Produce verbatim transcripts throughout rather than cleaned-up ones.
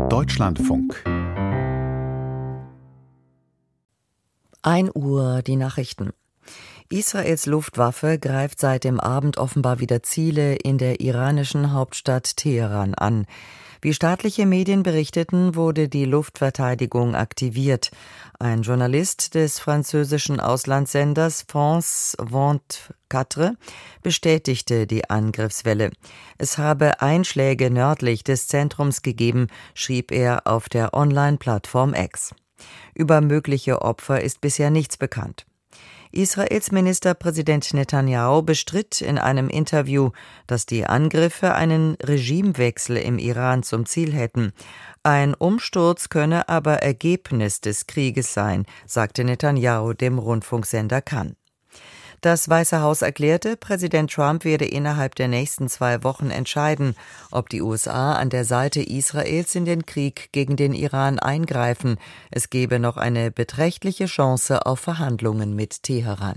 Deutschlandfunk. ein Uhr, die Nachrichten. Israels Luftwaffe greift seit dem Abend offenbar wieder Ziele in der iranischen Hauptstadt Teheran an. Wie staatliche Medien berichteten, wurde die Luftverteidigung aktiviert. Ein Journalist des französischen Auslandssenders France vierundzwanzig bestätigte die Angriffswelle. Es habe Einschläge nördlich des Zentrums gegeben, schrieb er auf der Online-Plattform X. Über mögliche Opfer ist bisher nichts bekannt. Israels Ministerpräsident Netanyahu bestritt in einem Interview, dass die Angriffe einen Regimewechsel im Iran zum Ziel hätten. Ein Umsturz könne aber Ergebnis des Krieges sein, sagte Netanyahu dem Rundfunksender Kan. Das Weiße Haus erklärte, Präsident Trump werde innerhalb der nächsten zwei Wochen entscheiden, ob die U S A an der Seite Israels in den Krieg gegen den Iran eingreifen. Es gebe noch eine beträchtliche Chance auf Verhandlungen mit Teheran.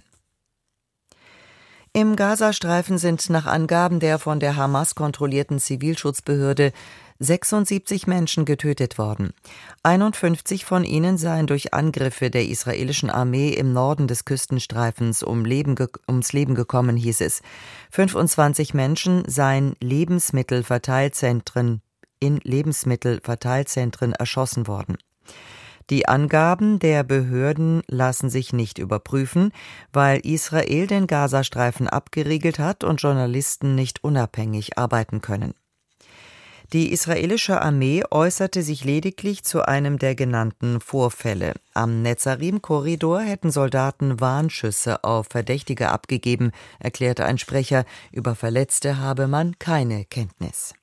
Im Gazastreifen sind nach Angaben der von der Hamas kontrollierten Zivilschutzbehörde sechsundsiebzig Menschen getötet worden. einundfünfzig von ihnen seien durch Angriffe der israelischen Armee im Norden des Küstenstreifens um Leben ge- ums Leben gekommen, hieß es. fünfundzwanzig Menschen seien Lebensmittelverteilzentren in Lebensmittelverteilzentren erschossen worden. Die Angaben der Behörden lassen sich nicht überprüfen, weil Israel den Gazastreifen abgeriegelt hat und Journalisten nicht unabhängig arbeiten können. Die israelische Armee äußerte sich lediglich zu einem der genannten Vorfälle. Am Netzarim-Korridor hätten Soldaten Warnschüsse auf Verdächtige abgegeben, erklärte ein Sprecher. Über Verletzte habe man keine Kenntnis.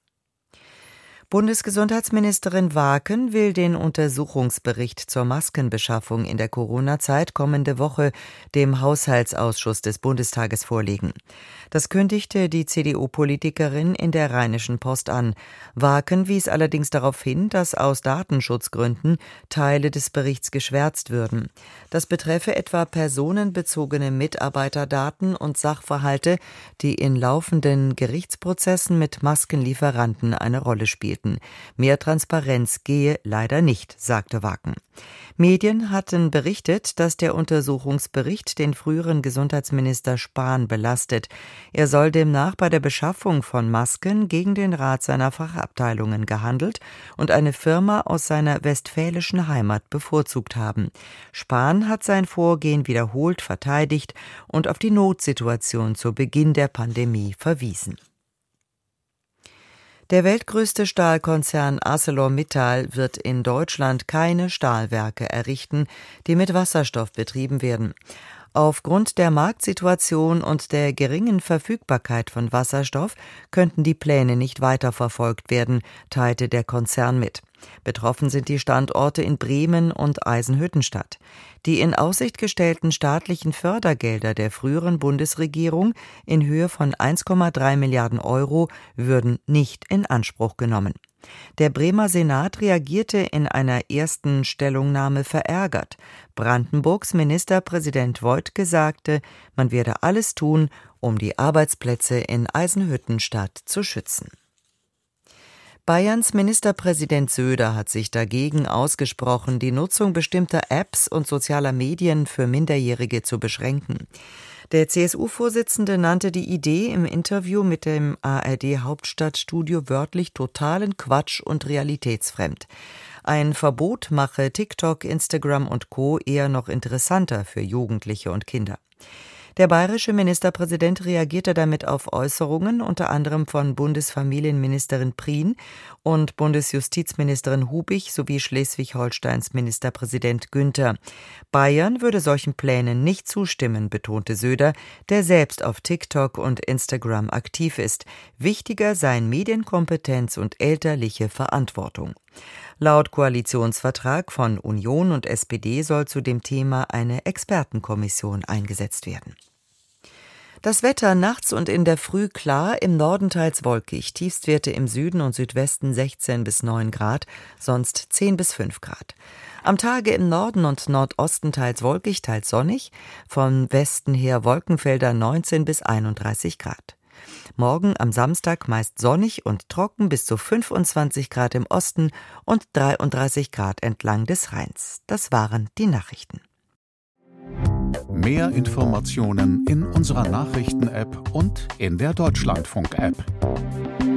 Bundesgesundheitsministerin Waaken will den Untersuchungsbericht zur Maskenbeschaffung in der Corona-Zeit kommende Woche dem Haushaltsausschuss des Bundestages vorlegen. Das kündigte die C D U-Politikerin in der Rheinischen Post an. Waaken wies allerdings darauf hin, dass aus Datenschutzgründen Teile des Berichts geschwärzt würden. Das betreffe etwa personenbezogene Mitarbeiterdaten und Sachverhalte, die in laufenden Gerichtsprozessen mit Maskenlieferanten eine Rolle spielten. Mehr Transparenz gehe leider nicht, sagte Waaken. Medien hatten berichtet, dass der Untersuchungsbericht den früheren Gesundheitsminister Spahn belastet. Er soll demnach bei der Beschaffung von Masken gegen den Rat seiner Fachabteilungen gehandelt und eine Firma aus seiner westfälischen Heimat bevorzugt haben. Spahn hat sein Vorgehen wiederholt verteidigt und auf die Notsituation zu Beginn der Pandemie verwiesen. Der weltgrößte Stahlkonzern ArcelorMittal wird in Deutschland keine Stahlwerke errichten, die mit Wasserstoff betrieben werden. Aufgrund der Marktsituation und der geringen Verfügbarkeit von Wasserstoff könnten die Pläne nicht weiterverfolgt werden, teilte der Konzern mit. Betroffen sind die Standorte in Bremen und Eisenhüttenstadt. Die in Aussicht gestellten staatlichen Fördergelder der früheren Bundesregierung in Höhe von eins Komma drei Milliarden Euro würden nicht in Anspruch genommen. Der Bremer Senat reagierte in einer ersten Stellungnahme verärgert. Brandenburgs Ministerpräsident Woidke sagte, man werde alles tun, um die Arbeitsplätze in Eisenhüttenstadt zu schützen. Bayerns Ministerpräsident Söder hat sich dagegen ausgesprochen, die Nutzung bestimmter Apps und sozialer Medien für Minderjährige zu beschränken. Der C S U-Vorsitzende nannte die Idee im Interview mit dem A R D-Hauptstadtstudio wörtlich totalen Quatsch und realitätsfremd. Ein Verbot mache TikTok, Instagram und Co. eher noch interessanter für Jugendliche und Kinder. Der bayerische Ministerpräsident reagierte damit auf Äußerungen unter anderem von Bundesfamilienministerin Prien und Bundesjustizministerin Hubich sowie Schleswig-Holsteins Ministerpräsident Günther. Bayern würde solchen Plänen nicht zustimmen, betonte Söder, der selbst auf TikTok und Instagram aktiv ist. Wichtiger seien Medienkompetenz und elterliche Verantwortung. Laut Koalitionsvertrag von Union und S P D soll zu dem Thema eine Expertenkommission eingesetzt werden. Das Wetter nachts und in der Früh klar, im Norden teils wolkig, Tiefstwerte im Süden und Südwesten sechzehn bis neun Grad, sonst zehn bis fünf Grad. Am Tage im Norden und Nordosten teils wolkig, teils sonnig, von Westen her Wolkenfelder neunzehn bis einunddreißig Grad. Morgen am Samstag meist sonnig und trocken, bis zu fünfundzwanzig Grad im Osten und dreiunddreißig Grad entlang des Rheins. Das waren die Nachrichten. Mehr Informationen in unserer Nachrichten-App und in der Deutschlandfunk-App.